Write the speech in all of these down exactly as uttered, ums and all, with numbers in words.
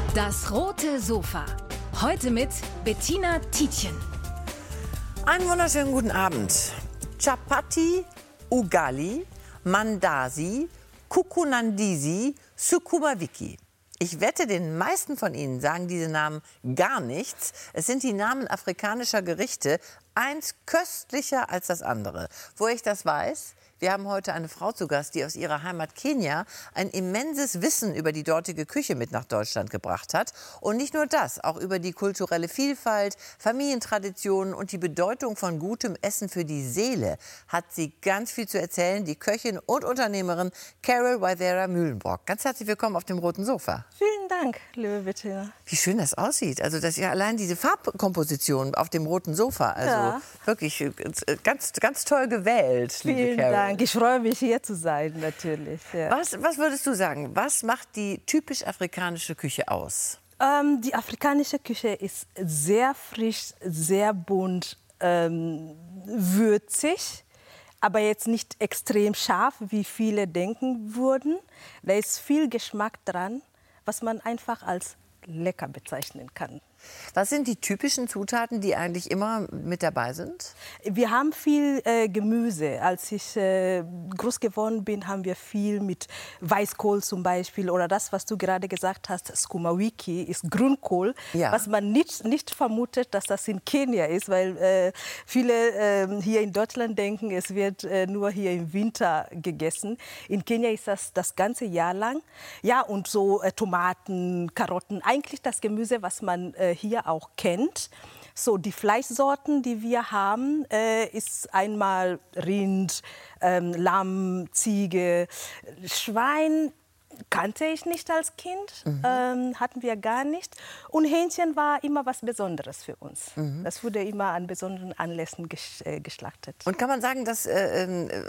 Das rote Sofa. Heute mit Bettina Tietjen. Einen wunderschönen guten Abend. Chapati, Ugali, Mandasi, Kukunandisi, Sukumawiki. Ich wette, den meisten von Ihnen sagen diese Namen gar nichts. Es sind die Namen afrikanischer Gerichte, eins köstlicher als das andere. Woher ich das weiß? Wir haben heute eine Frau zu Gast, die aus ihrer Heimat Kenia ein immenses Wissen über die dortige Küche mit nach Deutschland gebracht hat. Und nicht nur das, auch über die kulturelle Vielfalt, Familientraditionen und die Bedeutung von gutem Essen für die Seele hat sie ganz viel zu erzählen. Die Köchin und Unternehmerin Carol Waithera Mühlenbrock. Ganz herzlich willkommen auf dem roten Sofa. Vielen Dank, liebe Bettina. Wie schön das aussieht. Also das ist ja allein diese Farbkomposition auf dem roten Sofa. Also Ja. wirklich ganz, ganz toll gewählt, liebe Vielen Carol. Dank. Ich freue mich, hier zu sein, natürlich. Ja. Was, was würdest du sagen, was macht die typisch afrikanische Küche aus? Ähm, die afrikanische Küche ist sehr frisch, sehr bunt, ähm, würzig, aber jetzt nicht extrem scharf, wie viele denken würden. Da ist viel Geschmack dran, was man einfach als lecker bezeichnen kann. Was sind die typischen Zutaten, die eigentlich immer mit dabei sind? Wir haben viel äh, Gemüse. Als ich äh, groß geworden bin, haben wir viel mit Weißkohl zum Beispiel. Oder das, was du gerade gesagt hast, Sukumawiki, ist Grünkohl. Ja. Was man nicht, nicht vermutet, dass das in Kenia ist. Weil äh, viele äh, hier in Deutschland denken, es wird äh, nur hier im Winter gegessen. In Kenia ist das das ganze Jahr lang. Ja, und so äh, Tomaten, Karotten, eigentlich das Gemüse, was man äh, hier auch kennt. So, die Fleischsorten, die wir haben, äh, ist einmal Rind, ähm, Lamm, Ziege, Schwein. Kannte ich nicht als Kind, mhm. ähm, hatten wir gar nicht. Und Hähnchen war immer was Besonderes für uns. Mhm. Das wurde immer an besonderen Anlässen gesch äh, geschlachtet. Und kann man sagen, dass äh,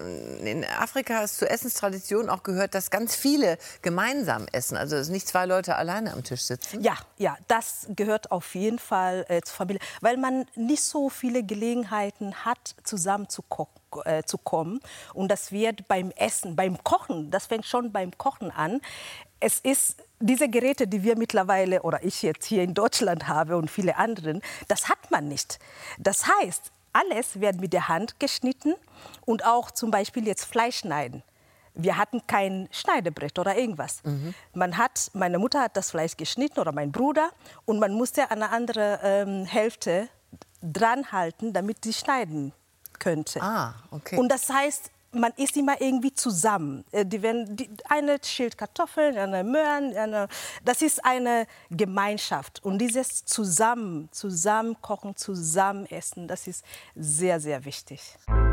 in Afrika es zur Essenstradition auch gehört, dass ganz viele gemeinsam essen? Also dass nicht zwei Leute alleine am Tisch sitzen? Ja, ja, das gehört auf jeden Fall äh, zur Familie, weil man nicht so viele Gelegenheiten hat, zusammen zu kochen. Äh, zu kommen. Und das wird beim Essen, beim Kochen, das fängt schon beim Kochen an. Es ist diese Geräte, die wir mittlerweile, oder ich jetzt hier in Deutschland habe und viele anderen, das hat man nicht. Das heißt, alles wird mit der Hand geschnitten und auch zum Beispiel jetzt Fleisch schneiden. Wir hatten kein Schneidebrett oder irgendwas. Mhm. Man hat, meine Mutter hat das Fleisch geschnitten oder mein Bruder und man musste an der anderen ähm, Hälfte dran halten, damit sie schneiden könnte. Ah, okay. Und das heißt, man isst immer irgendwie zusammen. Die, wenn, die, eine schält Kartoffeln, eine Möhren, eine, das ist eine Gemeinschaft. Und dieses zusammen, zusammen kochen, zusammen essen, das ist sehr, sehr wichtig.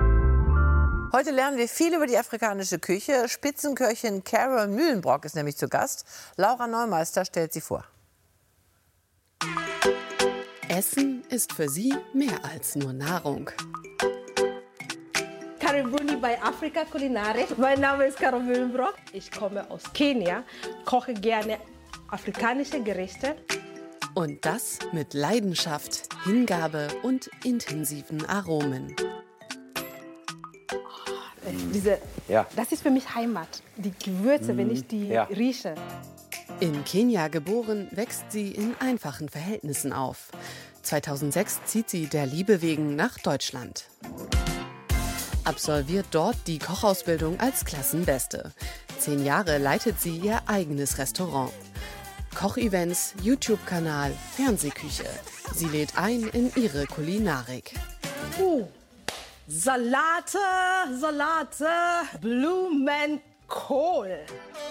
Heute lernen wir viel über die afrikanische Küche. Spitzenköchin Carol Mühlenbrock ist nämlich zu Gast. Laura Neumeister stellt sie vor. Essen ist für sie mehr als nur Nahrung. Karibuni bei Afrika Kulinarik. Mein Name ist Carol Mühlenbrock. Ich komme aus Kenia, koche gerne afrikanische Gerichte. Und das mit Leidenschaft, Hingabe und intensiven Aromen. Oh, diese, ja. Das ist für mich Heimat. Die Gewürze, mm, wenn ich die ja. rieche. In Kenia geboren, wächst sie in einfachen Verhältnissen auf. zweitausendsechs zieht sie der Liebe wegen nach Deutschland. Absolviert dort die Kochausbildung als Klassenbeste. Zehn Jahre leitet sie ihr eigenes Restaurant. Kochevents, YouTube-Kanal, Fernsehküche. Sie lädt ein in ihre Kulinarik. Uh, Salate, Salate, Blumenkohl.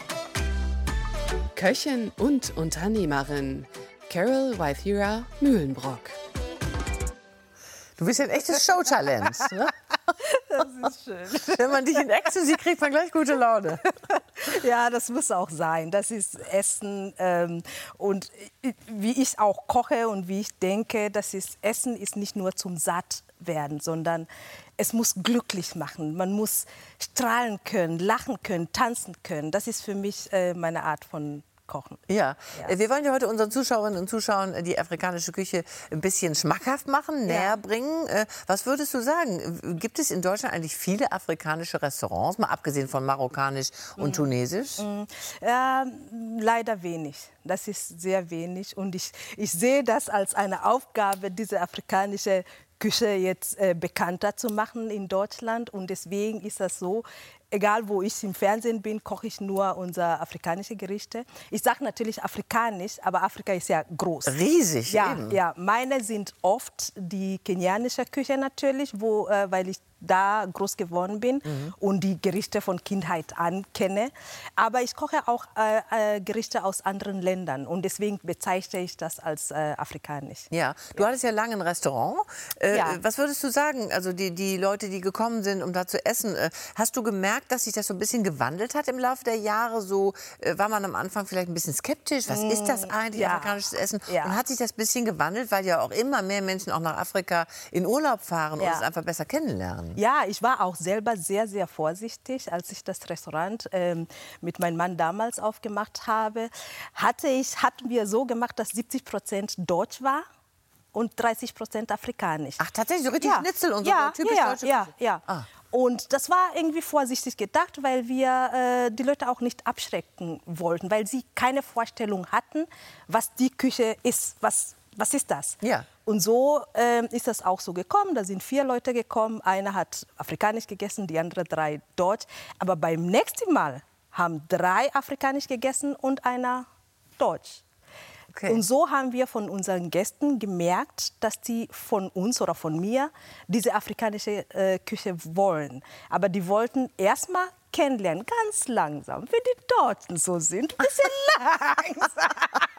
Köchin und Unternehmerin Carol Waithera Mühlenbrock. Du bist ja ein echtes Showtalent. Ne? Das ist schön. Wenn man dich in Action sieht, kriegt man gleich gute Laune. Ja, das muss auch sein. Das ist Essen. Ähm, und wie ich auch koche und wie ich denke, das ist, Essen ist nicht nur zum Sattwerden, sondern es muss glücklich machen. Man muss strahlen können, lachen können, tanzen können. Das ist für mich äh, meine Art von kochen. Ja. Ja. Wir wollen ja heute unseren Zuschauerinnen und Zuschauern die afrikanische Küche ein bisschen schmackhaft machen, näher Ja. bringen. Was würdest du sagen? Gibt es in Deutschland eigentlich viele afrikanische Restaurants, mal abgesehen von marokkanisch und tunesisch? Mhm. Äh, leider wenig. Das ist sehr wenig. Und ich, ich sehe das als eine Aufgabe, diese afrikanische Küche jetzt äh, bekannter zu machen in Deutschland. Und deswegen ist das so, egal wo ich im Fernsehen bin, koche ich nur unsere afrikanische Gerichte. Ich sage natürlich afrikanisch, aber Afrika ist ja groß. Riesig, Ja, eben. ja, meine sind oft die kenianische Küche natürlich, wo, äh, weil ich da groß geworden bin Mhm. und die Gerichte von Kindheit an kenne. Aber ich koche auch äh, äh, Gerichte aus anderen Ländern und deswegen bezeichne ich das als äh, afrikanisch. Ja, du hattest ja lange ein Restaurant. Äh, Ja. Was würdest du sagen, also die, die Leute, die gekommen sind, um da zu essen, äh, hast du gemerkt, dass sich das so ein bisschen gewandelt hat im Laufe der Jahre? So äh, war man am Anfang vielleicht ein bisschen skeptisch. Was ist das eigentlich, ja. afrikanisches Essen? Ja. Und hat sich das ein bisschen gewandelt, weil ja auch immer mehr Menschen auch nach Afrika in Urlaub fahren und Ja. es einfach besser kennenlernen? Ja, ich war auch selber sehr, sehr vorsichtig, als ich das Restaurant ähm, mit meinem Mann damals aufgemacht habe. Hatte ich, hatten wir so gemacht, dass siebzig Prozent deutsch war und dreißig Prozent afrikanisch. Ach, tatsächlich, so richtig Ja. Schnitzel und so, ja, so typisch ja, deutsche ja, Küche. ja. Ah. Und das war irgendwie vorsichtig gedacht, weil wir äh, die Leute auch nicht abschrecken wollten, weil sie keine Vorstellung hatten, was die Küche ist, was, was ist das? Ja. Und so ähm, ist das auch so gekommen. Da sind vier Leute gekommen. Einer hat afrikanisch gegessen, die anderen drei deutsch. Aber beim nächsten Mal haben drei afrikanisch gegessen und einer deutsch. Okay. Und so haben wir von unseren Gästen gemerkt, dass die von uns oder von mir diese afrikanische äh, Küche wollen. Aber die wollten erst mal kennenlernen, ganz langsam, wie die Deutschen so sind, ein bisschen langsam.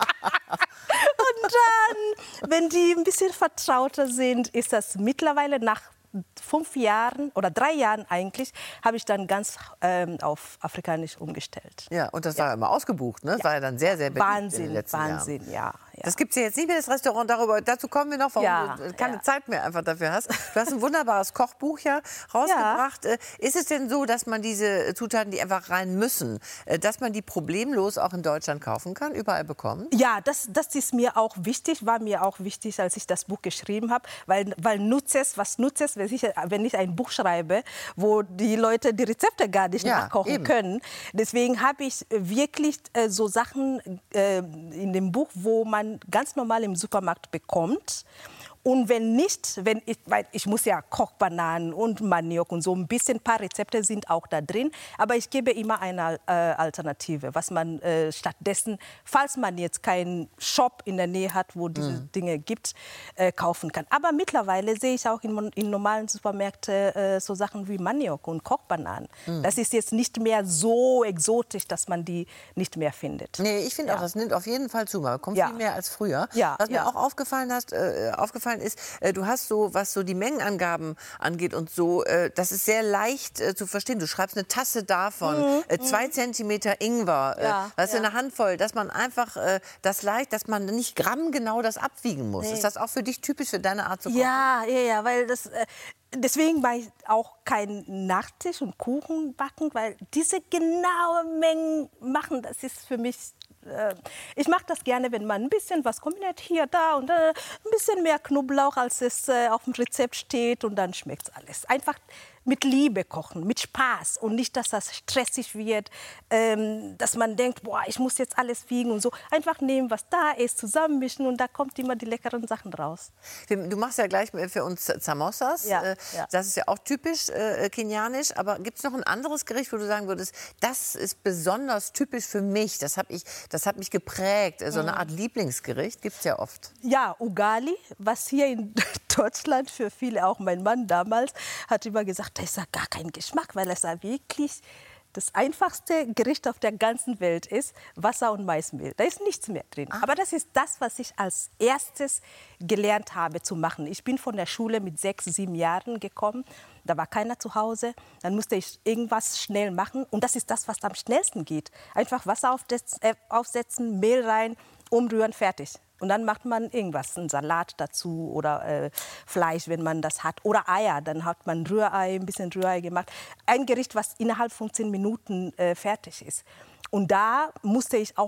Und dann, wenn die ein bisschen vertrauter sind, ist das mittlerweile nach fünf Jahren oder drei Jahren eigentlich, habe ich dann ganz ähm, auf Afrikanisch umgestellt. Ja, und das war immer ausgebucht, ne? Das war ja dann sehr, sehr beliebt in den Wahnsinn, letzten Wahnsinn, Jahren. ja. ja. Das gibt es ja jetzt nicht mehr, das Restaurant. Darüber, dazu kommen wir noch, warum Ja, du keine ja. Zeit mehr einfach dafür hast. Du hast ein wunderbares Kochbuch ja rausgebracht. Ja. Ist es denn so, dass man diese Zutaten, die einfach rein müssen, dass man die problemlos auch in Deutschland kaufen kann, überall bekommt? Ja, das, das ist mir auch wichtig, war mir auch wichtig, als ich das Buch geschrieben habe, weil, weil nutzt es, was nutzt es, wenn ich, wenn ich ein Buch schreibe, wo die Leute die Rezepte gar nicht Ja, nachkochen eben. können. Deswegen habe ich wirklich äh, so Sachen äh, in dem Buch, wo man ganz normal im Supermarkt bekommt. Und wenn nicht, wenn ich, weil ich muss ja Kochbananen und Maniok und so ein bisschen, ein paar Rezepte sind auch da drin, aber ich gebe immer eine äh, Alternative, was man äh, stattdessen, falls man jetzt keinen Shop in der Nähe hat, wo diese Mhm. Dinge gibt, äh, kaufen kann. Aber mittlerweile sehe ich auch in, in normalen Supermärkten äh, so Sachen wie Maniok und Kochbananen. Mhm. Das ist jetzt nicht mehr so exotisch, dass man die nicht mehr findet. Nee, ich finde Ja. auch, das nimmt auf jeden Fall zu. Man kommt Ja. viel mehr als früher. Ja, Was mir ja. auch aufgefallen, hast, äh, aufgefallen ist, äh, du hast so, was so die Mengenangaben angeht und so, äh, das ist sehr leicht äh, zu verstehen. Du schreibst eine Tasse davon, äh, zwei Zentimeter Ingwer, äh, Ja, weißt du, ja. eine Handvoll, dass man einfach äh, das leicht, dass man nicht grammgenau das abwiegen muss. Ist das auch für dich typisch für deine Art zu kochen? Ja, ja, ja, weil das, äh, deswegen mache ich auch keinen Nachtisch und Kuchen backen, weil diese genaue Mengen machen, das ist für mich, äh, ich mache das gerne, wenn man ein bisschen was kombiniert, hier, da und da, ein bisschen mehr Knoblauch, als es äh, auf dem Rezept steht und dann schmeckt es alles. Einfach mit Liebe kochen, mit Spaß und nicht, dass das stressig wird, ähm, dass man denkt, boah, ich muss jetzt alles wiegen und so. Einfach nehmen, was da ist, zusammenmischen und da kommt immer die leckeren Sachen raus. Du machst ja gleich für uns Samosas. Ja, Äh, ja. Das ist ja auch typisch äh, kenianisch. Aber gibt es noch ein anderes Gericht, wo du sagen würdest, das ist besonders typisch für mich, das, hab ich, das hat mich geprägt, so eine Art Lieblingsgericht, gibt es ja oft. Ja, Ugali, was hier in Deutschland für viele, auch mein Mann damals, hat immer gesagt, das ist ja gar kein Geschmack, weil es ja wirklich das einfachste Gericht auf der ganzen Welt ist, Wasser und Maismehl. Da ist nichts mehr drin. Aber das ist das, was ich als erstes gelernt habe zu machen. Ich bin von der Schule mit sechs, sieben Jahren gekommen. Da war keiner zu Hause. Dann musste ich irgendwas schnell machen. Und das ist das, was am schnellsten geht. Einfach Wasser aufsetzen, Mehl rein, umrühren, fertig. Und dann macht man irgendwas, einen Salat dazu oder äh, Fleisch, wenn man das hat. Oder Eier, dann hat man Rührei, ein bisschen Rührei gemacht. Ein Gericht, was innerhalb von zehn Minuten äh, fertig ist. Und da musste ich auch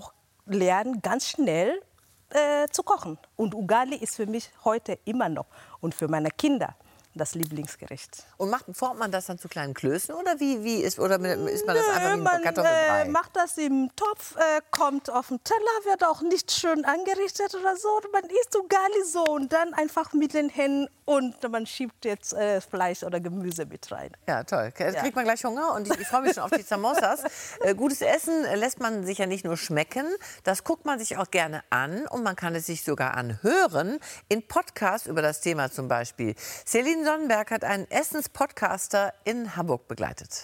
lernen ganz schnell äh, zu kochen. Und Ugali ist für mich heute immer noch und für meine Kinder das Lieblingsgericht. Und macht, formt man das dann zu kleinen Klößen oder wie, wie ist, oder ist man das Nö, einfach wie man Kartoffelbrei? äh, macht das im Topf, äh, kommt auf den Teller, wird auch nicht schön angerichtet oder so. Man isst Ugali so und dann einfach mit den Händen und man schiebt jetzt äh, Fleisch oder Gemüse mit rein. Ja, toll. Jetzt Ja. kriegt man gleich Hunger und ich, ich freue mich schon auf die Samosas. Äh, gutes Essen lässt man sich ja nicht nur schmecken, das guckt man sich auch gerne an und man kann es sich sogar anhören in Podcasts über das Thema zum Beispiel. Celine Sonnenberg hat einen Essenspodcaster in Hamburg begleitet.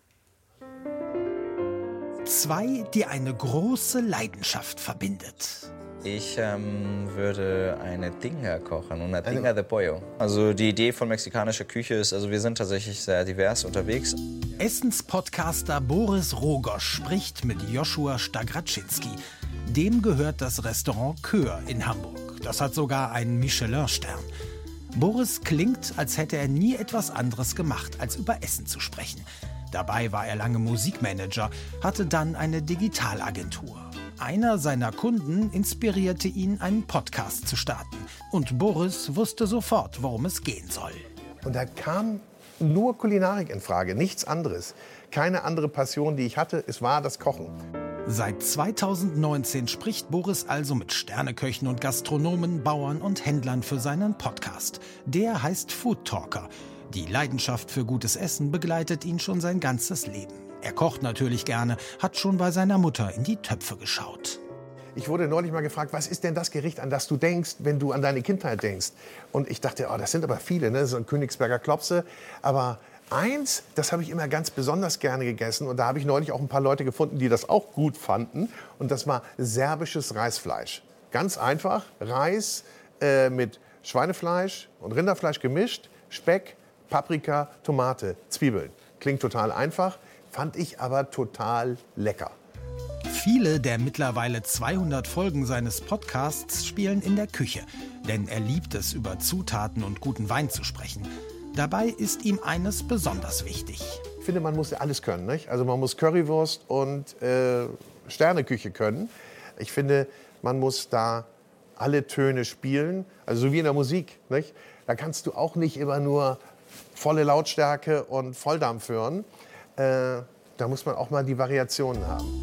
Zwei, die eine große Leidenschaft verbindet. Ich ähm, würde eine Tinga kochen, una Tinga de Pollo. Also die Idee von mexikanischer Küche ist, also wir sind tatsächlich sehr divers unterwegs. Essenspodcaster Boris Rogosch spricht mit Joshua Stagraczynski. Dem gehört das Restaurant Kör in Hamburg. Das hat sogar einen Michelin-Stern. Boris klingt, als hätte er nie etwas anderes gemacht, als über Essen zu sprechen. Dabei war er lange Musikmanager, hatte dann eine Digitalagentur. Einer seiner Kunden inspirierte ihn, einen Podcast zu starten. Und Boris wusste sofort, worum es gehen soll. Und da kam nur Kulinarik in Frage, nichts anderes. Keine andere Passion, die ich hatte, es war das Kochen. Seit zweitausendneunzehn spricht Boris also mit Sterneköchen und Gastronomen, Bauern und Händlern für seinen Podcast. Der heißt Food Talker. Die Leidenschaft für gutes Essen begleitet ihn schon sein ganzes Leben. Er kocht natürlich gerne, hat schon bei seiner Mutter in die Töpfe geschaut. Ich wurde neulich mal gefragt, was ist denn das Gericht, an das du denkst, wenn du an deine Kindheit denkst? Und ich dachte, oh, das sind aber viele, ne? So ein Königsberger Klopse. Aber eins, das habe ich immer ganz besonders gerne gegessen. Und da habe ich neulich auch ein paar Leute gefunden, die das auch gut fanden. Und das war serbisches Reisfleisch. Ganz einfach, Reis äh, mit Schweinefleisch und Rinderfleisch gemischt, Speck, Paprika, Tomate, Zwiebeln. Klingt total einfach, fand ich aber total lecker. Viele der mittlerweile zweihundert Folgen seines Podcasts spielen in der Küche. Denn er liebt es, über Zutaten und guten Wein zu sprechen. Dabei ist ihm eines besonders wichtig. Ich finde, man muss ja alles können, nicht? Also man muss Currywurst und äh, Sterneküche können. Ich finde, man muss da alle Töne spielen, also so wie in der Musik, nicht? Da kannst du auch nicht immer nur volle Lautstärke und Volldampf hören. Äh, da muss man auch mal die Variationen haben.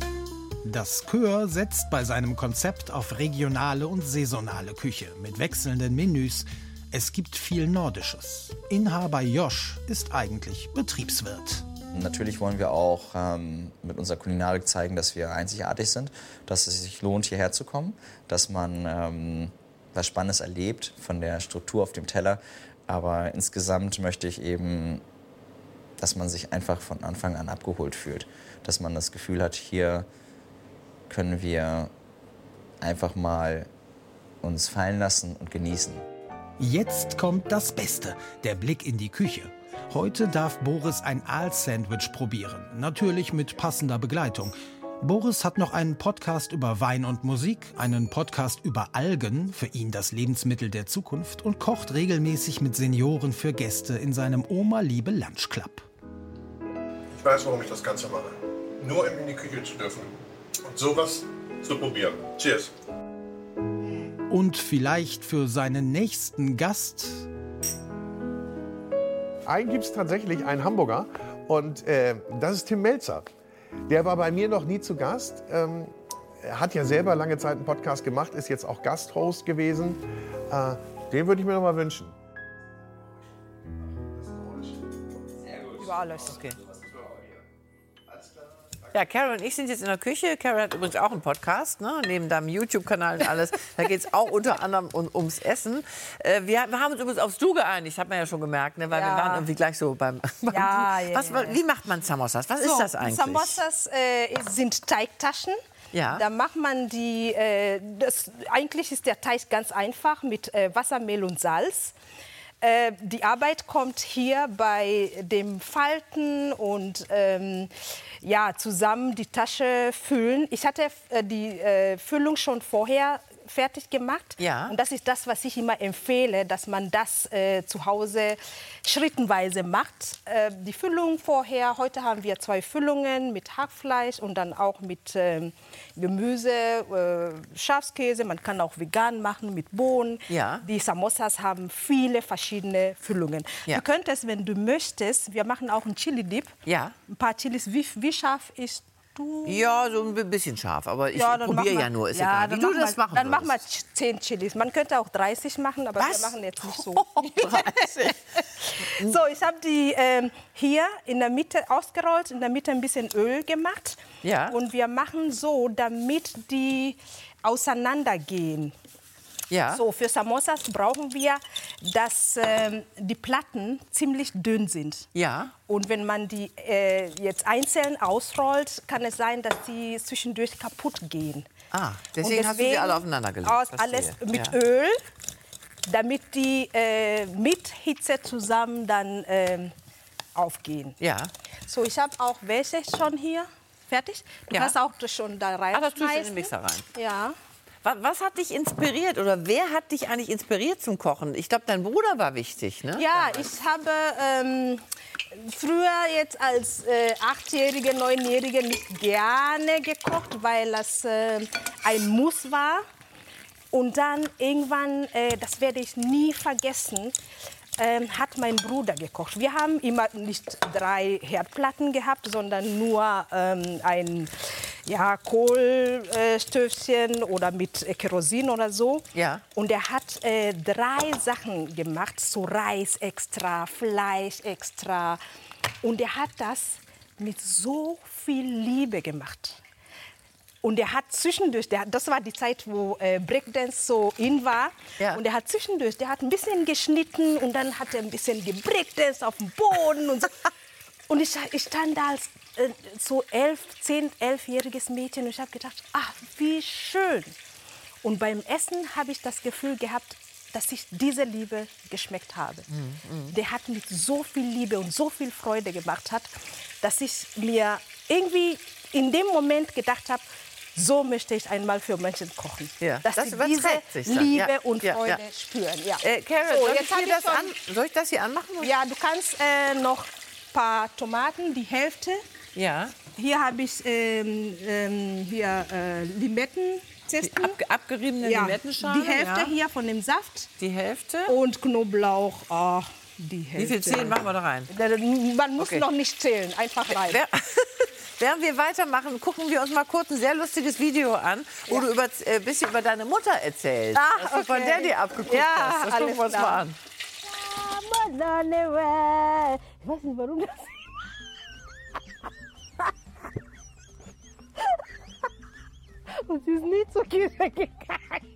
Das Kör setzt bei seinem Konzept auf regionale und saisonale Küche mit wechselnden Menüs. Es gibt viel Nordisches. Inhaber Josh ist eigentlich Betriebswirt. Natürlich wollen wir auch ähm, mit unserer Kulinarik zeigen, dass wir einzigartig sind, dass es sich lohnt, hierher zu kommen, dass man ähm, was Spannendes erlebt von der Struktur auf dem Teller. Aber insgesamt möchte ich eben, dass man sich einfach von Anfang an abgeholt fühlt. Dass man das Gefühl hat, hier können wir einfach mal uns fallen lassen und genießen. Jetzt kommt das Beste, der Blick in die Küche. Heute darf Boris ein Aal-Sandwich probieren, natürlich mit passender Begleitung. Boris hat noch einen Podcast über Wein und Musik, einen Podcast über Algen, für ihn das Lebensmittel der Zukunft, und kocht regelmäßig mit Senioren für Gäste in seinem Oma-Liebe Lunch Club. Ich weiß, warum ich das Ganze mache. Nur um in die Küche zu dürfen und sowas zu probieren. Cheers! Und vielleicht für seinen nächsten Gast. Einen gibt es tatsächlich, einen Hamburger, und äh, das ist Tim Melzer. Der war bei mir noch nie zu Gast. Ähm, er hat ja selber lange Zeit einen Podcast gemacht, ist jetzt auch Gasthost gewesen. Äh, den würde ich mir noch mal wünschen. Über alles. Okay. Ja, Carol und ich sind jetzt in der Küche. Carol hat übrigens auch einen Podcast, ne? Neben deinem YouTube-Kanal und alles. Da geht es auch unter anderem um, ums Essen. Äh, wir, wir haben uns übrigens aufs Du geeinigt, hat man ja schon gemerkt, ne? Weil Ja. wir waren irgendwie gleich so beim, beim Ja, Du. ja, Was, ja. Wie macht man Samosas? Was So, ist das eigentlich? Samosas äh, sind Teigtaschen. Ja. Da macht man die, äh, das, eigentlich ist der Teig ganz einfach mit äh, Wasser, Mehl und Salz. Äh, die Arbeit kommt hier bei dem Falten und ähm, ja, zusammen die Tasche füllen. Ich hatte äh, die äh, Füllung schon vorher fertig gemacht. Ja. Und das ist das, was ich immer empfehle, dass man das äh, zu Hause schrittenweise macht. Äh, die Füllung vorher, heute haben wir zwei Füllungen mit Hackfleisch und dann auch mit äh, Gemüse, äh, Schafskäse. Man kann auch vegan machen mit Bohnen. Ja. Die Samosas haben viele verschiedene Füllungen. Ja. Du könntest, wenn du möchtest, wir machen auch einen Chili-Dip. Ja. Ein paar Chilis. Wie, wie scharf ist du? Ja, so ein bisschen scharf, aber ich Ja, dann probiere mach ja mal- nur, ist ja, egal. Wie dann du mach das mal, machen Dann mach mal würdest. zehn Chilis. Man könnte auch dreißig machen, aber Was? wir machen jetzt nicht so. dreißig. So, ich habe die ähm, hier in der Mitte ausgerollt, in der Mitte ein bisschen Öl gemacht. Ja. Und wir machen so, damit die auseinandergehen. Ja. So, für Samosas brauchen wir, dass ähm, die Platten ziemlich dünn sind. Ja. Und wenn man die äh, jetzt einzeln ausrollt, kann es sein, dass die zwischendurch kaputt gehen. Ah, deswegen, hast du sie alle aufeinander gelegt. Aus, Verstehe. alles mit Ja. Öl, damit die äh, mit Hitze zusammen dann ähm, aufgehen. Ja. So, ich habe auch welche schon hier fertig. Du Ja. kannst auch das schon da rein. Ah, das tust du in den Mixer rein. Ja. Was, was hat dich inspiriert oder wer hat dich eigentlich inspiriert zum Kochen? Ich glaube, dein Bruder war wichtig, ne? Ja, ich habe ähm, früher jetzt als äh, Achtjährige, Neunjährige nicht gerne gekocht, weil das äh, ein Muss war. Und dann irgendwann, äh, das werde ich nie vergessen, ähm, hat mein Bruder gekocht. Wir haben immer nicht drei Herdplatten gehabt, sondern nur ähm, ein ja, Kohlstöfchen oder mit äh, Kerosin oder so. Ja. Und er hat äh, drei Sachen gemacht, so Reis extra, Fleisch extra. Und er hat das mit so viel Liebe gemacht. Und er hat zwischendurch, der, das war die Zeit, wo äh, Breakdance so in war. Ja. Und er hat zwischendurch, der hat ein bisschen geschnitten und dann hat er ein bisschen gebreakdance auf dem Boden und so. Und ich, ich stand da als äh, so elf, zehn, elfjähriges Mädchen und ich habe gedacht, ach, wie schön. Und beim Essen habe ich das Gefühl gehabt, dass ich diese Liebe geschmeckt habe. Mm, Der hat mit so viel Liebe und so viel Freude gemacht hat, dass ich mir irgendwie in dem Moment gedacht habe, so möchte ich einmal für Menschen kochen. Ja, Dass das sie überträgt diese sich dann. Liebe Ja, und ja, Freude ja. spüren. Ja. Äh, Carol, So, soll, jetzt ich hab hier ich das schon- an, soll ich das hier anmachen? Ja, du kannst äh, noch ein paar Tomaten, die Hälfte. Ja. Hier habe ich ähm, ähm, hier, äh, Limettenzesten. Ab, abgeriebene Ja, Limettenschale. die Hälfte ja. hier von dem Saft. Die Hälfte. Und Knoblauch, oh, die Wie Hälfte. viel Zehen machen wir da rein? Man muss Okay. noch nicht zählen, einfach rein. Wer, während wir weitermachen, gucken wir uns mal kurz ein sehr lustiges Video an, wo du ein äh, bisschen über deine Mutter erzählst. Ah, was du von okay. der dir abgeguckt Ja, hast. Das gucken alles wir uns klar. mal an. Ich weiß nicht, warum das. Und sie ist nie zur Kirche gegangen.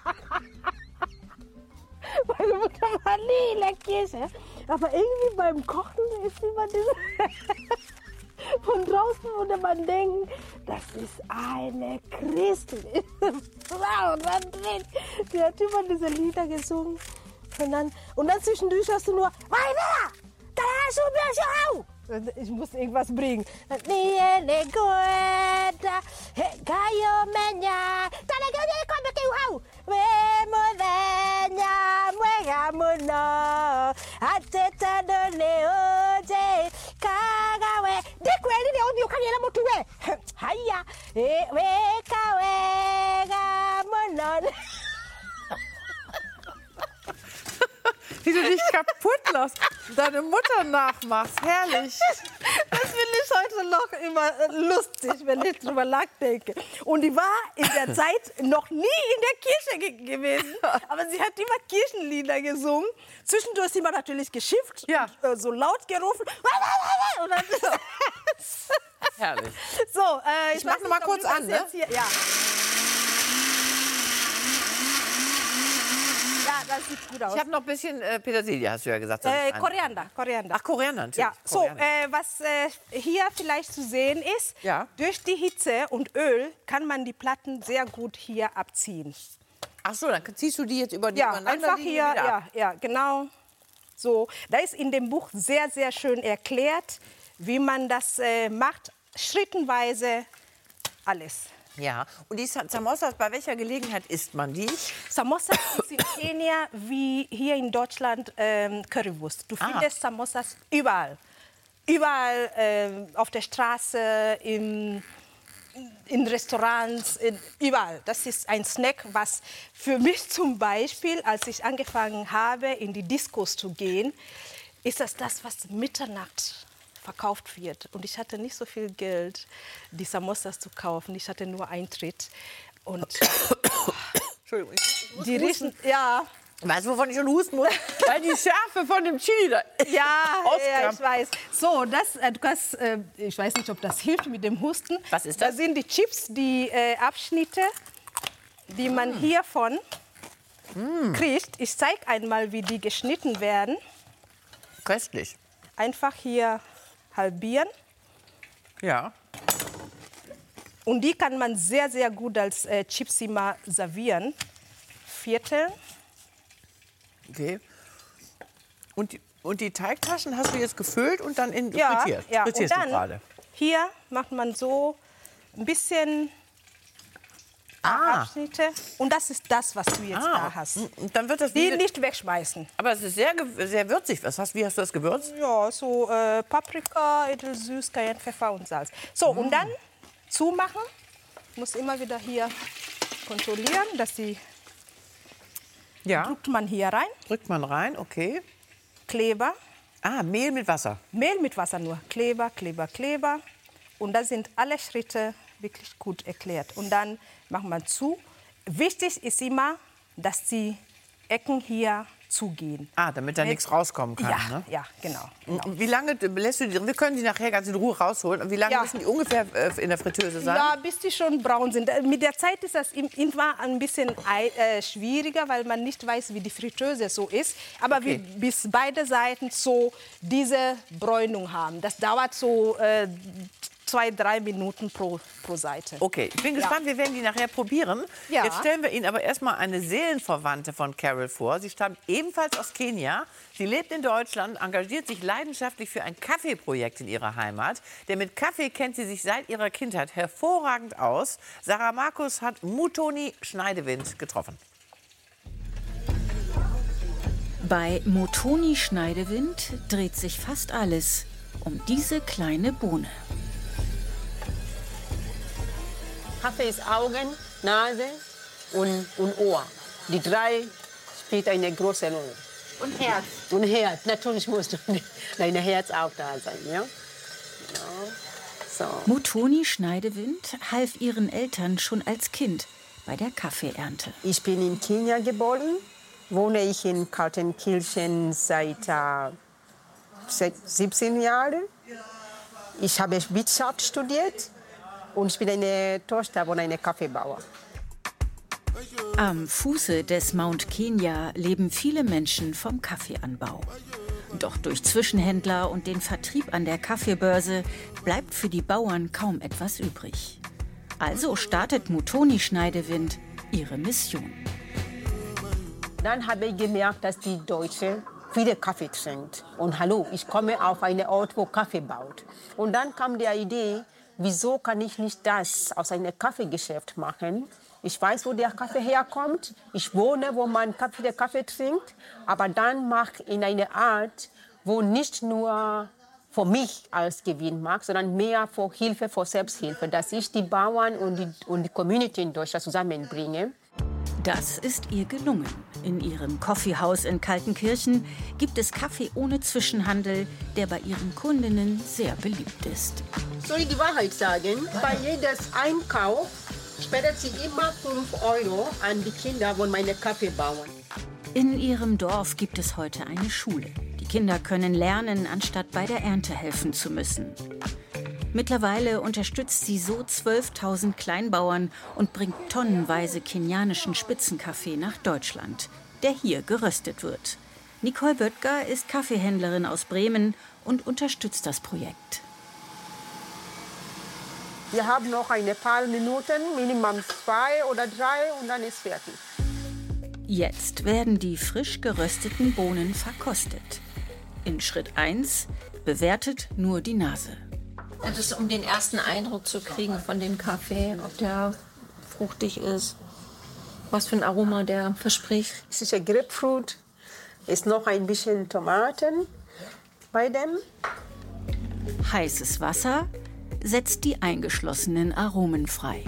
Meine Mutter war nie in der Kirche. Aber irgendwie beim Kochen ist immer diese. Von draußen würde man denken, das ist eine christliche Frau. Und dann drin. Die hat immer diese Lieder gesungen. Und dann, und dann zwischendurch hast du nur, weiter! Da hast du mir schon! Ich muss irgendwas bringen. Niele goeda, kayo menya, talaga niya ko bekiuhaw. We mo denya, mwega muno, ateta do leoje, kagawe. Dikweli ni odio kanyela mutuwe. Haya, e we kawega muno. Wie du dich kaputt lachst und deine Mutter nachmachst. Herrlich. Das finde ich heute noch immer äh, lustig, wenn ich drüber nachdenke. Und die war in der Zeit noch nie in der Kirche ge gewesen. Aber sie hat immer Kirchenlieder gesungen. Zwischendurch ist sie immer natürlich geschimpft, Ja. und, äh, so laut gerufen. Und dann Herrlich. so, äh, Ich mach weiß noch mal nicht, ob kurz du das an, ne? jetzt hier, ja. Ja, das sieht gut aus. Ich habe noch ein bisschen äh, Petersilie, hast du ja gesagt. soll ich Äh, rein- Koriander, Koriander. Ach, Koriander natürlich. Ja, so, Koriander. äh, was äh, hier vielleicht zu sehen ist, Ja. durch die Hitze und Öl kann man die Platten sehr gut hier abziehen. Ach so, dann ziehst du die jetzt über die Ja, übereinander einfach liegen hier, wieder ab. ja, ja, genau. So, da ist in dem Buch sehr, sehr schön erklärt, wie man das äh, macht, schrittenweise alles. Ja, und die Samosas, bei welcher Gelegenheit isst man die? Samosas ist in Kenia wie hier in Deutschland ähm, Currywurst. Du Ah. findest Samosas überall. Überall ähm, auf der Straße, im, in Restaurants, in, überall. Das ist ein Snack, was für mich zum Beispiel, als ich angefangen habe, in die Diskos zu gehen, ist das das, was Mitternacht verkauft wird. Und ich hatte nicht so viel Geld, die Samosas zu kaufen. Ich hatte nur Eintritt. Und Entschuldigung, ich muss die husten. riechen, ja, Weißt du, wovon ich schon husten muss? Weil die Schärfe von dem Chili da ja, ja, auskam. ich weiß. So, das, äh, du kannst, äh, ich weiß nicht, ob das hilft mit dem Husten. Was ist das? Das sind die Chips, die äh, Abschnitte, die man hiervon kriegt. Ich zeige einmal, wie die geschnitten werden. Köstlich. Einfach hier halbieren. Ja. Und die kann man sehr, sehr gut als äh, Chips immer servieren. Viertel. Okay. Und die, und die Teigtaschen hast du jetzt gefüllt und dann in Ja, frittiert. ja. Und Frittierst du dann gerade. hier macht man so ein bisschen Ah. Abschnitte. Und das ist das, was du jetzt da hast. Und dann wird das Die wie, nicht wegschmeißen. aber es ist sehr, ge- sehr würzig. Was hast, wie hast du das gewürzt? Ja, so äh, Paprika, edelsüß, Cayenne, Pfeffer und Salz. So, und dann zumachen. Muss immer wieder hier kontrollieren, dass die Ja. drückt man hier rein. Drückt man rein, okay. Kleber, Ah, Mehl mit Wasser. Mehl mit Wasser nur. Kleber, Kleber, Kleber. Und da sind alle Schritte wirklich gut erklärt. Und dann macht man zu. Wichtig ist immer, dass die Ecken hier zugehen. Ah, damit da nichts rauskommen kann. Ja, Ne? ja, genau. genau. Und wie lange lässt du die? Wir können die nachher ganz in Ruhe rausholen. Und wie lange Ja. müssen die ungefähr äh, in der Fritteuse sein? Ja, bis die schon braun sind. Äh, Mit der Zeit ist das im- immer ein bisschen ei- äh, schwieriger, weil man nicht weiß, wie die Fritteuse so ist. Aber Okay. wie, bis beide Seiten so diese Bräunung haben. Das dauert so äh, zwei, drei Minuten pro, pro Seite. Okay, ich bin gespannt, wir werden die nachher probieren. Ja. Jetzt stellen wir Ihnen aber erstmal eine Seelenverwandte von Carol vor. Sie stammt ebenfalls aus Kenia. Sie lebt in Deutschland, engagiert sich leidenschaftlich für ein Kaffeeprojekt in ihrer Heimat. Denn mit Kaffee kennt sie sich seit ihrer Kindheit hervorragend aus. Sarah Markus hat Muthoni Schneidewind getroffen. Bei Muthoni Schneidewind dreht sich fast alles um diese kleine Bohne. Kaffee ist Augen, Nase und, und Ohr. Die drei spielt eine große Rolle. Und Herz. Und Herz, natürlich muss dein Herz auch da sein. Ja? Genau. So. Muthoni Schneidewind half ihren Eltern schon als Kind bei der Kaffeeernte. Ich bin in Kenia geboren, wohne ich in Kaltenkirchen seit äh, siebzehn Jahren. Ich habe Wirtschaft studiert und ich bin eine Tochter von einem Kaffeebauer. Am Fuße des Mount Kenya leben viele Menschen vom Kaffeeanbau. Doch durch Zwischenhändler und den Vertrieb an der Kaffeebörse bleibt für die Bauern kaum etwas übrig. Also startet Muthoni Schneidewind ihre Mission. Dann habe ich gemerkt, dass die Deutsche viele Kaffee trinkt. Und hallo, ich komme auf einen Ort, wo Kaffee baut. Und dann kam die Idee, wieso kann ich nicht das aus einem Kaffeegeschäft machen? Ich weiß, wo der Kaffee herkommt. Ich wohne, wo man Kaffee, der Kaffee trinkt. Aber dann mache in eine Art, wo nicht nur für mich als Gewinn mache, sondern mehr für Hilfe, für Selbsthilfe. Dass ich die Bauern und die, und die Community in Deutschland zusammenbringe. Das ist ihr gelungen. In ihrem Kaffeehaus in Kaltenkirchen gibt es Kaffee ohne Zwischenhandel, der bei ihren Kundinnen sehr beliebt ist. Soll ich die Wahrheit sagen? Bei jedem Einkauf spendet sie immer fünf Euro an die Kinder von meinen Kaffeebauern. In ihrem Dorf gibt es heute eine Schule. Die Kinder können lernen, anstatt bei der Ernte helfen zu müssen. Mittlerweile unterstützt sie so zwölftausend Kleinbauern und bringt tonnenweise kenianischen Spitzenkaffee nach Deutschland, der hier geröstet wird. Nicole Böttger ist Kaffeehändlerin aus Bremen und unterstützt das Projekt. Wir haben noch ein paar Minuten, minimum zwei oder drei, und dann ist fertig. Jetzt werden die frisch gerösteten Bohnen verkostet. In Schritt eins bewertet nur die Nase. Das ist, um den ersten Eindruck zu kriegen von dem Kaffee, ob der fruchtig ist. Was für ein Aroma der verspricht. Es ist ja Grapefruit, ist noch ein bisschen Tomaten bei dem. Heißes Wasser setzt die eingeschlossenen Aromen frei.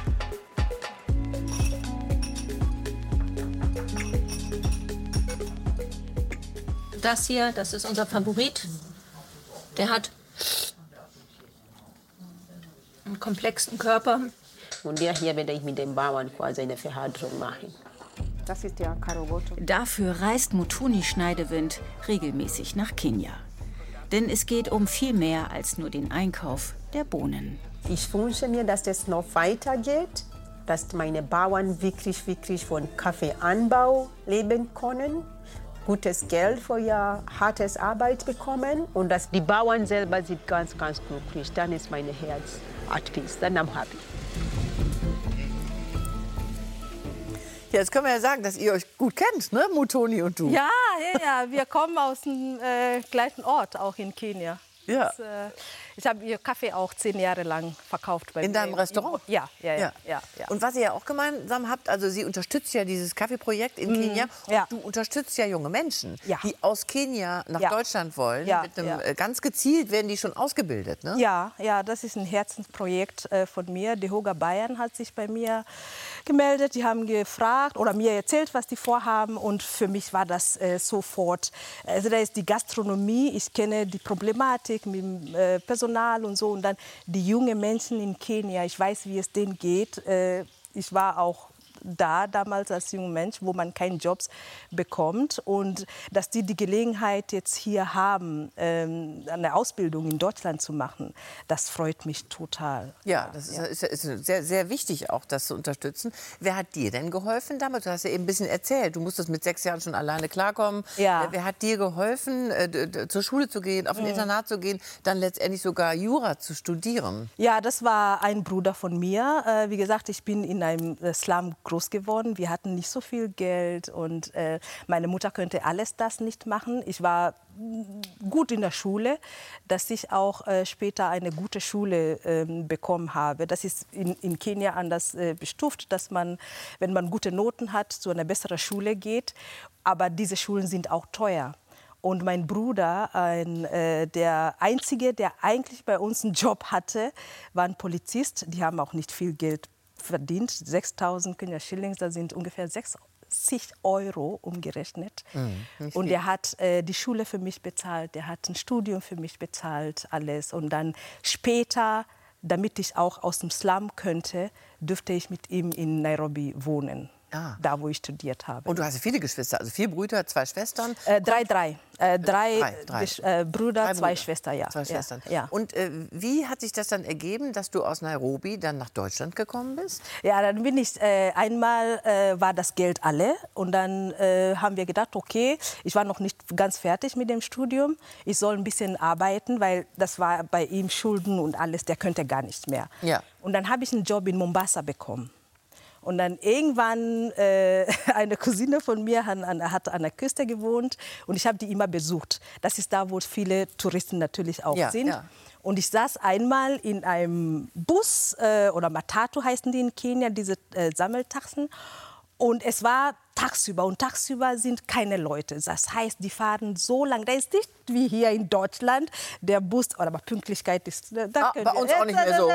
Das hier, das ist unser Favorit. Der hat einen komplexen Körper. Und der hier werde ich mit den Bauern quasi eine Verhärtung machen. Das ist der Karogoto. Dafür reist Mutuni Schneidewind regelmäßig nach Kenia. Denn es geht um viel mehr als nur den Einkauf der Bohnen. Ich wünsche mir, dass es noch weitergeht, dass meine Bauern wirklich, wirklich von Kaffeeanbau leben können, gutes Geld für ihr hartes Arbeit bekommen und dass die Bauern selber sind ganz, ganz glücklich. Dann ist mein Herz at peace, dann am happy. Ja, jetzt können wir ja sagen, dass ihr euch gut kennt, ne, Mutoni und du. Ja, ja, ja. Wir kommen aus dem äh, gleichen Ort, auch in Kenia. Ja. Das, äh, ich habe ihr Kaffee auch zehn Jahre lang verkauft. Bei in deinem Restaurant? Ja, ja, ja, ja, ja. Und was ihr ja auch gemeinsam habt, also sie unterstützt ja dieses Kaffeeprojekt in Mhm. Kenia. Und Ja. du unterstützt ja junge Menschen, Ja. die aus Kenia nach Ja. Deutschland wollen. Ja, Mit einem, ja. äh, ganz gezielt werden die schon ausgebildet, ne? Ja, ja, das ist ein Herzensprojekt äh, von mir. Die Hoga Bayern hat sich bei mir gemeldet. Die haben gefragt oder mir erzählt, was die vorhaben. Und für mich war das äh, sofort. Also da ist die Gastronomie. Ich kenne die Problematik mit dem äh, Personal und so. Und dann die jungen Menschen in Kenia. Ich weiß, wie es denen geht. Äh, ich war auch da damals als junger Mensch, wo man keine Jobs bekommt und dass die die Gelegenheit jetzt hier haben, ähm, eine Ausbildung in Deutschland zu machen, das freut mich total. Ja, das ist, ist, ist sehr, sehr wichtig, auch das zu unterstützen. Wer hat dir denn geholfen damals? Du hast ja eben ein bisschen erzählt, du musstest mit sechs Jahren schon alleine klarkommen. Ja. Äh, Wer hat dir geholfen, äh, d- d- zur Schule zu gehen, auf ein Mhm. Internat zu gehen, dann letztendlich sogar Jura zu studieren? Ja, das war ein Bruder von mir. Äh, wie gesagt, ich bin in einem äh, Slum groß geworden. Wir hatten nicht so viel Geld und äh, meine Mutter könnte alles das nicht machen. Ich war mm, gut in der Schule, dass ich auch äh, später eine gute Schule ähm, bekommen habe. Das ist in, in Kenia anders äh, bestuft, dass man, wenn man gute Noten hat, zu einer besseren Schule geht. Aber diese Schulen sind auch teuer. Und mein Bruder, ein, äh, der Einzige, der eigentlich bei uns einen Job hatte, war ein Polizist. Die haben auch nicht viel Geld verdient. sechstausend Kenia Shillings, das sind ungefähr sechzig Euro umgerechnet. Mhm. Und er hat äh, die Schule für mich bezahlt, er hat ein Studium für mich bezahlt, alles. Und dann später, damit ich auch aus dem Slum könnte, dürfte ich mit ihm in Nairobi wohnen. Ah. Da, wo ich studiert habe. Und du hast viele Geschwister, also vier Brüder, zwei Schwestern. Äh, drei, drei. Äh, drei, Drei, drei. Gesch- Äh, Brüder, Drei zwei Brüder. Schwestern, ja. Zwei Schwestern. Ja, ja. Und äh, wie hat sich das dann ergeben, dass du aus Nairobi dann nach Deutschland gekommen bist? Ja, dann bin ich, äh, einmal äh, war das Geld alle und dann äh, haben wir gedacht, okay, ich war noch nicht ganz fertig mit dem Studium, ich soll ein bisschen arbeiten, weil das war bei ihm Schulden und alles, der könnte gar nicht mehr. Ja. Und dann habe ich einen Job in Mombasa bekommen. Und dann irgendwann, äh, eine Cousine von mir hat an, hat an der Küste gewohnt und ich habe die immer besucht. Das ist da, wo viele Touristen natürlich auch Ja, sind. ja. Und ich saß einmal in einem Bus, äh, oder Matatu heißen die in Kenia, diese äh, Sammeltaxen. Und es war tagsüber und tagsüber sind keine Leute. Das heißt, die fahren so lang. Da ist nicht wie hier in Deutschland der Bus, oder aber Pünktlichkeit ist... Da Ah, können bei wir- uns auch nicht mehr so.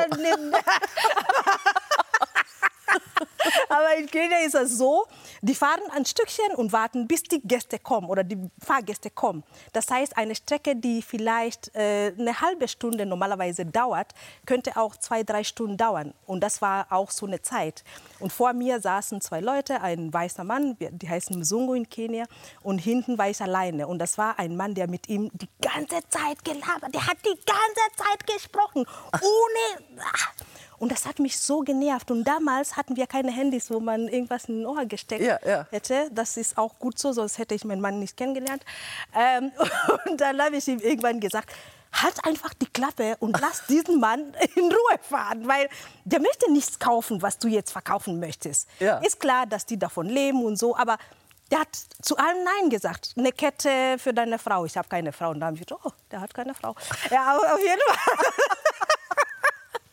Aber in Kenia ist es so, die fahren ein Stückchen und warten, bis die Gäste kommen oder die Fahrgäste kommen. Das heißt, eine Strecke, die vielleicht äh, eine halbe Stunde normalerweise dauert, könnte auch zwei, drei Stunden dauern. Und das war auch so eine Zeit. Und vor mir saßen zwei Leute, ein weißer Mann, die heißen Mzungu in Kenia, und hinten war ich alleine. Und das war ein Mann, der mit ihm die ganze Zeit gelabert, der hat die ganze Zeit gesprochen, ohne... Und das hat mich so genervt. Und damals hatten wir keine Handys, wo man irgendwas in den Ohr gesteckt Ja, ja. hätte. Das ist auch gut so, sonst hätte ich meinen Mann nicht kennengelernt. Ähm, und dann habe ich ihm irgendwann gesagt, halt einfach die Klappe und lass diesen Mann in Ruhe fahren. Weil der möchte nichts kaufen, was du jetzt verkaufen möchtest. Ja. Ist klar, dass die davon leben und so, aber... Der hat zu allem Nein gesagt. Eine Kette für deine Frau. Ich habe keine Frau. Und da habe ich gedacht, oh, der hat keine Frau. Ja, auf jeden Fall.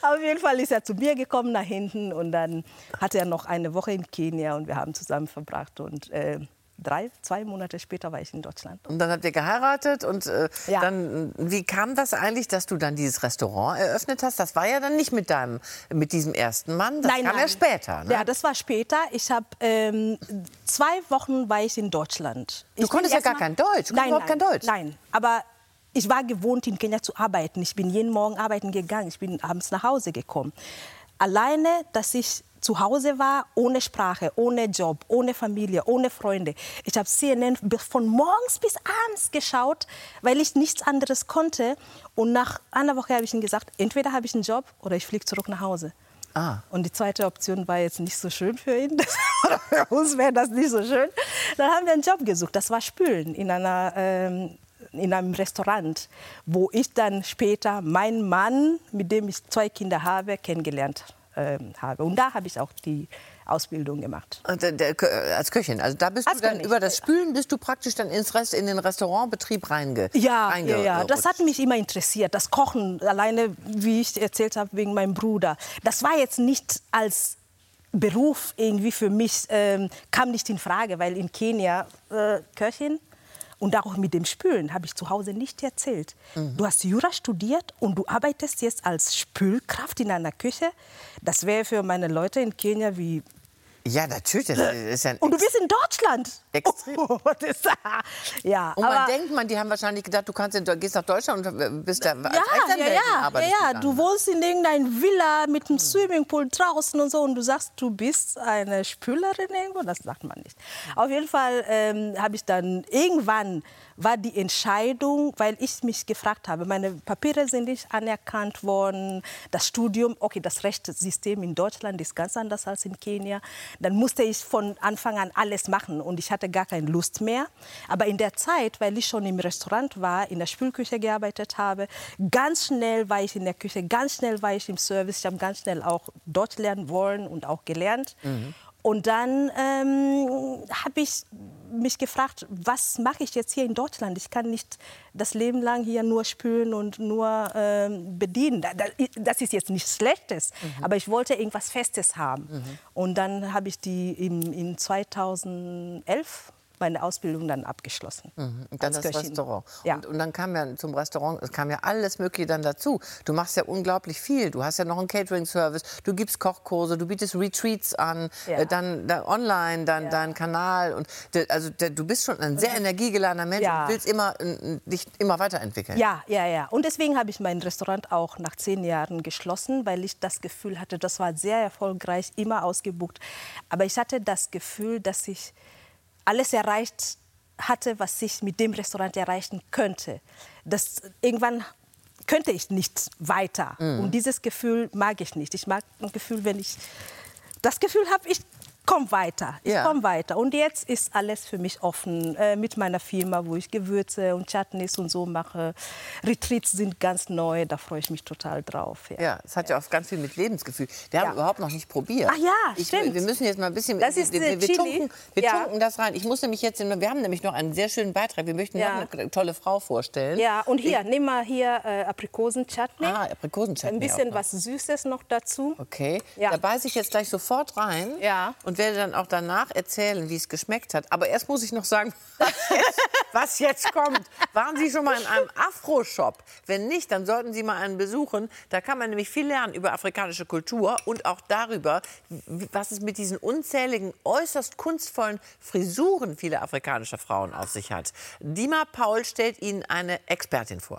Auf jeden Fall ist er zu mir gekommen nach hinten und dann hatte er noch eine Woche in Kenia und wir haben zusammen verbracht und äh, drei, zwei Monate später war ich in Deutschland. Und dann habt ihr geheiratet und äh, Ja. dann, wie kam das eigentlich, dass du dann dieses Restaurant eröffnet hast? Das war ja dann nicht mit deinem, mit diesem ersten Mann, das Nein, kam nein. ja später. Ne? Ja, das war später. Ich habe ähm, zwei Wochen war ich in Deutschland. Du Ich konntest bin ja gar erst mal- kein Deutsch, du konntest Nein, überhaupt nein, kein Deutsch. Nein, aber ich war gewohnt, in Kenia zu arbeiten. Ich bin jeden Morgen arbeiten gegangen. Ich bin abends nach Hause gekommen. Alleine, dass ich zu Hause war, ohne Sprache, ohne Job, ohne Familie, ohne Freunde. Ich habe C N N von morgens bis abends geschaut, weil ich nichts anderes konnte. Und nach einer Woche habe ich ihm gesagt, entweder habe ich einen Job oder ich fliege zurück nach Hause. Ah. Und die zweite Option war jetzt nicht so schön für ihn. Oder für uns wäre das nicht so schön. Dann haben wir einen Job gesucht. Das war Spülen in einer ähm, in einem Restaurant, wo ich dann später meinen Mann, mit dem ich zwei Kinder habe, kennengelernt ähm, habe. Und da habe ich auch die Ausbildung gemacht. Und, äh, der, als Köchin. Also da bist Als du dann Köchin, über das Spülen bist du praktisch dann ins Rest, in den Restaurantbetrieb reinge. Ja, reinge ja, ja, das hat mich immer interessiert. Das Kochen, alleine, wie ich erzählt habe, wegen meinem Bruder. Das war jetzt nicht als Beruf irgendwie für mich, ähm, kam nicht in Frage, weil in Kenia äh, Köchin und auch mit dem Spülen habe ich zu Hause nicht erzählt. Mhm. Du hast Jura studiert und du arbeitest jetzt als Spülkraft in einer Küche. Das wäre für meine Leute in Kenia wie... Ja, natürlich. Das ist ja ein Und du bist in Deutschland. Extrem. Oh, das, ja, Und man aber- denkt, man, die haben wahrscheinlich gedacht, du kannst in, gehst nach Deutschland und bist da als Ja, ja, Rechtsanwältin ja, ja, arbeitest ja. dann. Du wohnst in irgendeiner Villa mit einem Swimmingpool draußen und so und du sagst, du bist eine Spülerin irgendwo, das sagt man nicht. Auf jeden Fall ähm, habe ich dann irgendwann war die Entscheidung, weil ich mich gefragt habe, meine Papiere sind nicht anerkannt worden, das Studium, okay, das Rechtssystem in Deutschland ist ganz anders als in Kenia. Dann musste ich von Anfang an alles machen und ich hatte gar keine Lust mehr. Aber in der Zeit, weil ich schon im Restaurant war, in der Spülküche gearbeitet habe, ganz schnell war ich in der Küche, ganz schnell war ich im Service. Ich habe ganz schnell auch Deutsch lernen wollen und auch gelernt. Mhm. Und dann ähm, habe ich mich gefragt, was mache ich jetzt hier in Deutschland? Ich kann nicht das Leben lang hier nur spülen und nur ähm, bedienen. Das ist jetzt nichts Schlechtes, mhm. aber ich wollte irgendwas Festes haben. Mhm. Und dann habe ich die in, in zweitausendelf meine Ausbildung dann abgeschlossen. Mhm. Und dann als das Köchin. Restaurant. Ja. Und, und dann kam ja zum Restaurant, es kam ja alles Mögliche dann dazu. Du machst ja unglaublich viel. Du hast ja noch einen Catering-Service, du gibst Kochkurse, du bietest Retreats an, Ja. äh, dann, dann online, dann Ja. dein Kanal. Und de, also de, du bist schon ein sehr energiegeladener Mensch Ja. und willst immer, äh, dich immer weiterentwickeln. Ja, ja, ja. Und deswegen habe ich mein Restaurant auch nach zehn Jahren geschlossen, weil ich das Gefühl hatte, das war sehr erfolgreich, immer ausgebucht. Aber ich hatte das Gefühl, dass ich alles erreicht hatte, was ich mit dem Restaurant erreichen könnte. Das, irgendwann könnte ich nicht weiter. Mhm. Und dieses Gefühl mag ich nicht. Ich mag ein Gefühl, wenn ich das Gefühl habe, ich komme weiter. Ich Ja. komme weiter. Und jetzt ist alles für mich offen äh, mit meiner Firma, wo ich Gewürze und Chutneys und so mache. Retreats sind ganz neu, da freue ich mich total drauf. Ja. Ja, es hat ja auch ganz viel mit Lebensgefühl. Wir haben Ja. überhaupt noch nicht probiert. Ach ja, ich, stimmt. Wir müssen jetzt mal ein bisschen... Das ist, wir, äh, wir, wir, Chili. tunken, wir Ja. tunken das rein. Ich muss nämlich jetzt... Wir haben nämlich noch einen sehr schönen Beitrag. Wir möchten Ja. noch eine tolle Frau vorstellen. Ja, und hier, Ich, nimm mal hier äh, Aprikosen-Chutney. ah, Aprikosen-Chutney Ein bisschen auch noch. was Süßes noch dazu. Okay, Ja. da beiße ich jetzt gleich sofort rein Ja. und werde dann auch danach erzählen, wie es geschmeckt hat. Aber erst muss ich noch sagen, was jetzt, was jetzt kommt. Waren Sie schon mal in einem Afro-Shop? Wenn nicht, dann sollten Sie mal einen besuchen. Da kann man nämlich viel lernen über afrikanische Kultur und auch darüber, wie- was es mit diesen unzähligen, äußerst kunstvollen Frisuren vieler afrikanischer Frauen auf sich hat. Dima Paul stellt Ihnen eine Expertin vor.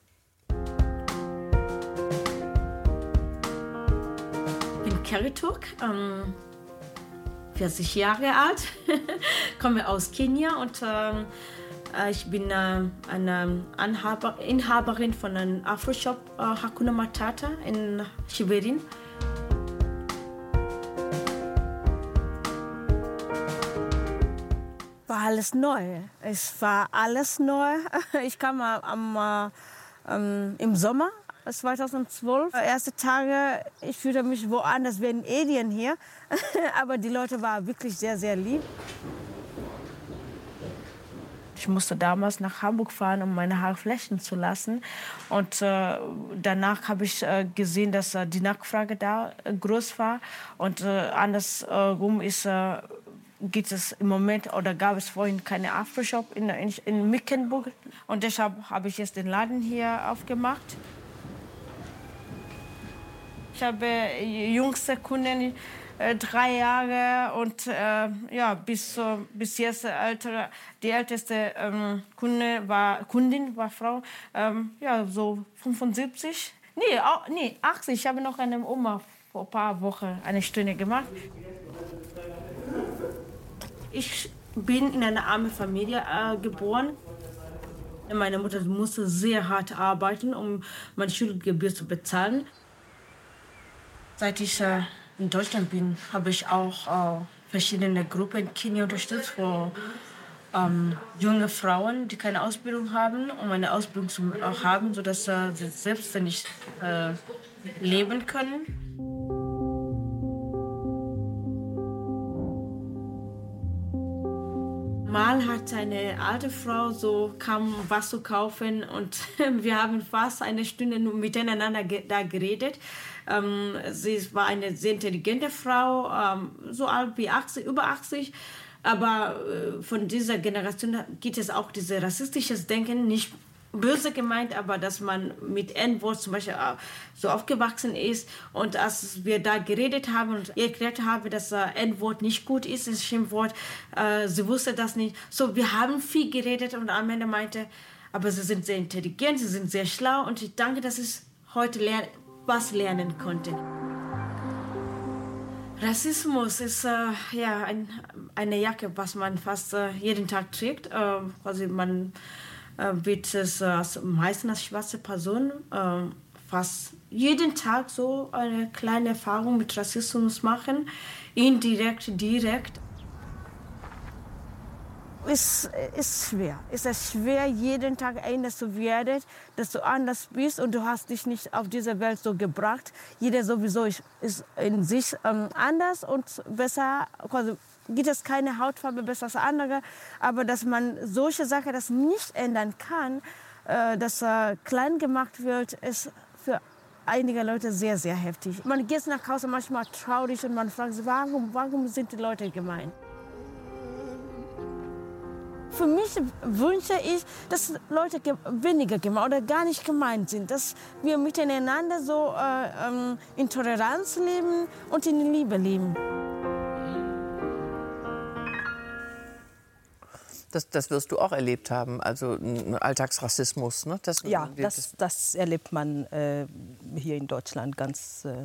Ich bin Keritok, ähm, vierzig Jahre alt, komme aus Kenia und ähm, äh, ich bin äh, eine Anhaber, Inhaberin von einem Afro-Shop äh, Hakuna Matata in Schwerin. War alles neu. Es war alles neu. Ich kam am, äh, ähm, im Sommer zweitausendzwölf. Erste Tage, ich fühlte mich woanders wie ein Alien hier. Aber die Leute waren wirklich sehr, sehr lieb. Ich musste damals nach Hamburg fahren, um meine Haare flechten zu lassen. Und äh, danach habe ich äh, gesehen, dass äh, die Nachfrage da äh, groß war. Und äh, andersrum ist, äh, gibt es im Moment oder gab es vorhin keine Afro-Shop in, in, in Mecklenburg. Und deshalb habe ich jetzt den Laden hier aufgemacht. Ich habe äh, jüngste Kunden, äh, drei Jahre und äh, ja, bis, äh, bis jetzt ältere, die älteste ähm, Kunde war, Kundin war Frau, ähm, ja, so fünfundsiebzig. Nee, auch, nee, achtzig. Ich habe noch eine Oma vor ein paar Wochen eine Stunde gemacht. Ich bin in einer armen Familie äh, geboren. Meine Mutter musste sehr hart arbeiten, um meine Schulgebühr zu bezahlen. Seit ich äh, in Deutschland bin, habe ich auch äh, verschiedene Gruppen in Kenia unterstützt, wo ähm, junge Frauen, die keine Ausbildung haben, um eine Ausbildung zu auch haben, sodass äh, sie selbstständig äh, leben können. Mal hat eine alte Frau so kam was zu kaufen und wir haben fast eine Stunde nur miteinander ge da geredet. Ähm, sie war eine sehr intelligente Frau, ähm, so alt wie achtzig, über achtzig. Aber äh, von dieser Generation gibt es auch dieses rassistisches Denken, nicht böse gemeint, aber dass man mit N-Wort zum Beispiel äh, so aufgewachsen ist. Und als wir da geredet haben und ich erklärt habe, dass äh, N-Wort nicht gut ist, das Schimpfwort, äh, sie wusste das nicht. So, wir haben viel geredet und am Ende meinte, aber sie sind sehr intelligent, sie sind sehr schlau und ich danke, dass ich heute lern was lernen konnte. Rassismus ist äh, ja ein, eine Jacke, was man fast äh, jeden Tag trägt. Äh, also man äh, wird es äh, meistens als schwarze Person äh, fast jeden Tag so eine kleine Erfahrung mit Rassismus machen, indirekt, direkt. Es ist schwer. Es ist schwer, jeden Tag anders zu werden, dass du anders bist und du hast dich nicht auf diese Welt so gebracht. Jeder sowieso ist in sich ähm, anders und besser. Also gibt es keine Hautfarbe besser als andere, aber dass man solche Sachen das nicht ändern kann, äh, dass äh, klein gemacht wird, ist für einige Leute sehr, sehr heftig. Man geht nach Hause manchmal traurig und man fragt sich, warum, warum sind die Leute gemein? Für mich wünsche ich, dass Leute weniger gemein oder gar nicht gemeint sind, dass wir miteinander so äh, ähm, in Toleranz leben und in Liebe leben. Das, das wirst du auch erlebt haben, also Alltagsrassismus, ne? Das, ja, das, das erlebt man äh, hier in Deutschland ganz. Äh,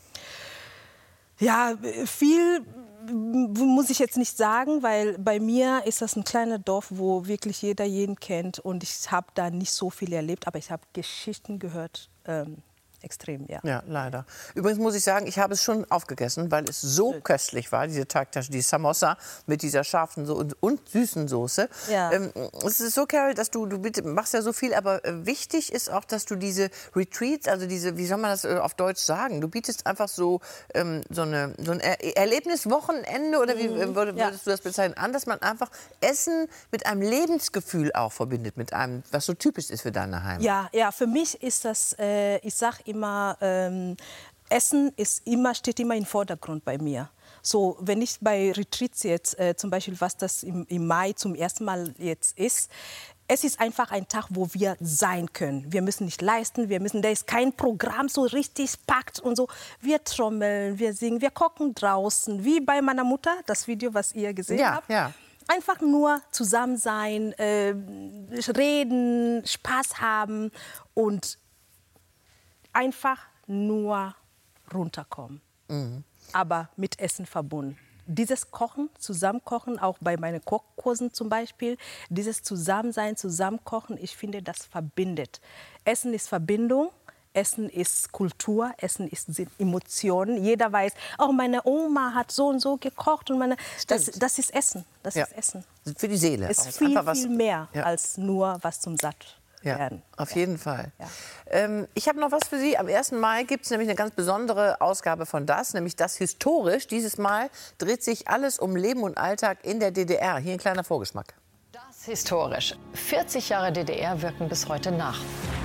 ja, viel muss ich jetzt nicht sagen, weil bei mir ist das ein kleines Dorf, wo wirklich jeder jeden kennt und ich habe da nicht so viel erlebt, aber ich habe Geschichten gehört. Ähm, Extrem, ja. Ja, leider. Übrigens muss ich sagen, ich habe es schon aufgegessen, weil es so Schön. köstlich war, diese Teigtasche, die Samosa mit dieser scharfen so und, und süßen Soße. Ja. Ähm, es ist so, Carol, dass du, du bitte, machst ja so viel, aber äh, wichtig ist auch, dass du diese Retreats, also diese, wie soll man das äh, auf Deutsch sagen, du bietest einfach so, ähm, so, eine, so ein er Erlebniswochenende, oder wie äh, würdest ja. du das bezeichnen, an, dass man einfach Essen mit einem Lebensgefühl auch verbindet, mit einem, was so typisch ist für deine Heimat. Ja, ja, für mich ist das, äh, ich sag immer, Immer, ähm, Essen ist immer, steht immer im Vordergrund bei mir. So, wenn ich bei Retreats jetzt, äh, zum Beispiel, was das im, im Mai zum ersten Mal jetzt ist, es ist einfach ein Tag, wo wir sein können. Wir müssen nicht leisten, wir müssen, da ist kein Programm so richtig packt und so. Wir trommeln, wir singen, wir kochen draußen, wie bei meiner Mutter, das Video, was ihr gesehen ja, habt. Ja. Einfach nur zusammen sein, äh, reden, Spaß haben und einfach nur runterkommen, mhm. aber mit Essen verbunden. Dieses Kochen, Zusammenkochen, auch bei meinen Kochkursen zum Beispiel, dieses Zusammensein, Zusammenkochen, ich finde, das verbindet. Essen ist Verbindung, Essen ist Kultur, Essen ist Emotionen. Jeder weiß, oh, meine Oma hat so und so gekocht und meine, das, das ist Essen, das ja. ist Essen. Für die Seele. Es ist viel, was, viel mehr ja. als nur was zum Satt. Ja, werden. auf ja. jeden Fall. Ja. Ähm, ich habe noch was für Sie. Am ersten Mai gibt es nämlich eine ganz besondere Ausgabe von Das, nämlich Das historisch. Dieses Mal dreht sich alles um Leben und Alltag in der D D R. Hier ein kleiner Vorgeschmack. Das Historisch. vierzig Jahre D D R wirken bis heute nach.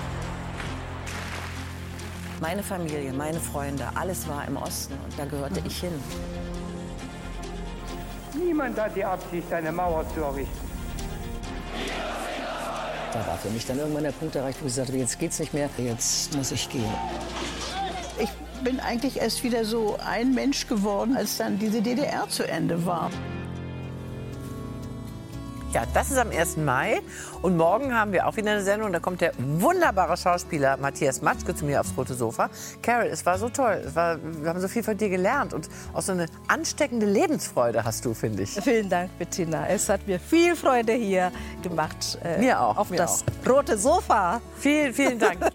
Meine Familie, meine Freunde, alles war im Osten und da gehörte ich hin. Niemand hat die Absicht, eine Mauer zu errichten. Da war für mich dann irgendwann der Punkt erreicht, wo ich sagte, jetzt geht's nicht mehr, jetzt muss ich gehen. Ich bin eigentlich erst wieder so ein Mensch geworden, als dann diese D D R zu Ende war. Ja, das ist am ersten Mai und morgen haben wir auch wieder eine Sendung. Da kommt der wunderbare Schauspieler Matthias Matschke zu mir aufs rote Sofa. Carol, es war so toll. Es war, wir haben so viel von dir gelernt und auch so eine ansteckende Lebensfreude hast du, finde ich. Vielen Dank, Bettina. Es hat mir viel Freude hier gemacht. Äh, mir auch. Auf mir das auch. rote Sofa. Vielen, vielen Dank.